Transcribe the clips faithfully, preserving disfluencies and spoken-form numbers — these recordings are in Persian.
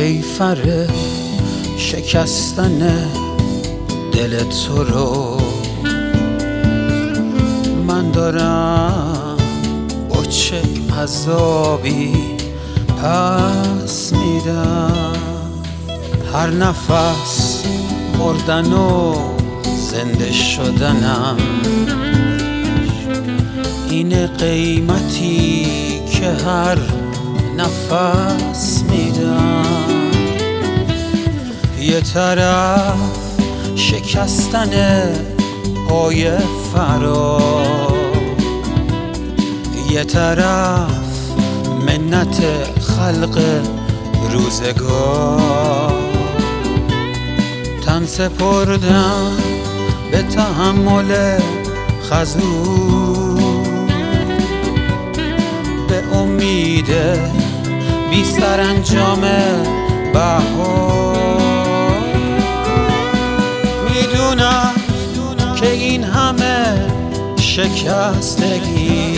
کیفر شکستن دل تو رو من دارم با چه عذابی پس میدم. هر نفس مردن و زنده شدنم این قیمتی که هر نفس میدم. یه طرف شکستن پای فرار، یه طرف منت خلق روزگار. تن سپردم به تحمل خزور، به امید بی سرانجام بهار. میدونم که این همه شکستگی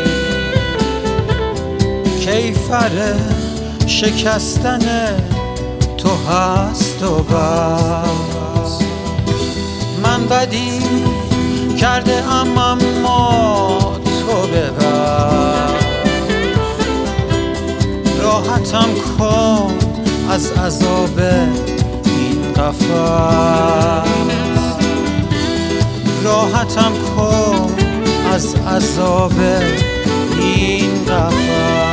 کیفر شکستن تو هست و بس. من بدی کرده ام اما تو ببر، راحتم کن از عذاب این قفس، راحتم کن از عذاب این قفس.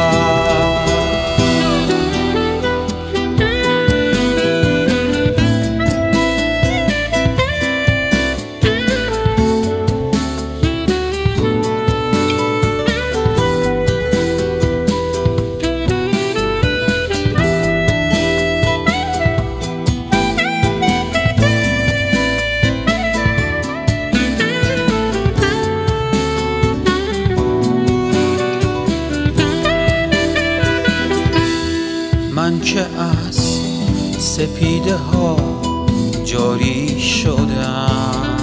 من که از سپیده ها جاری شدم،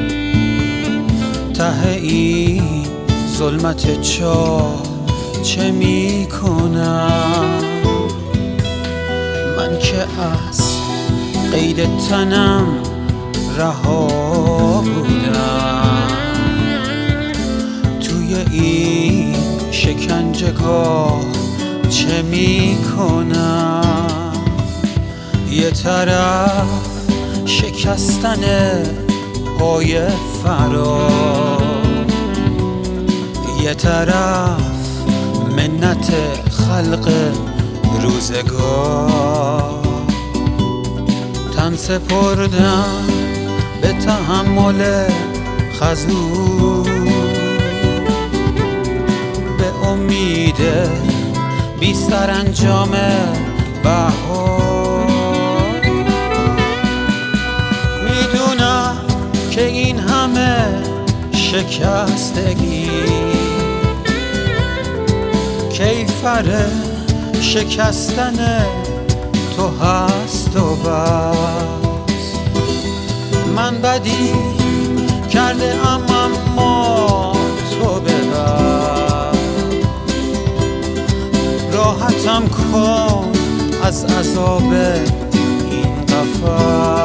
ته این ظلمت چاه چه می کنم؟ من که از قید تنم رها بودم، توی این شکنجهگاه چه می کنم؟ یه طرف شکستن پای فرار، یه طرف منت خلق روزگار. تن سپردم به تحمل خزور، به امید بی سرانجام بهار. میدونم که این همه شکستگی کیفر شکستن تو هست و بس. من بدی کرده ام اما تو ببر، راحتم کن از عذاب این قفس،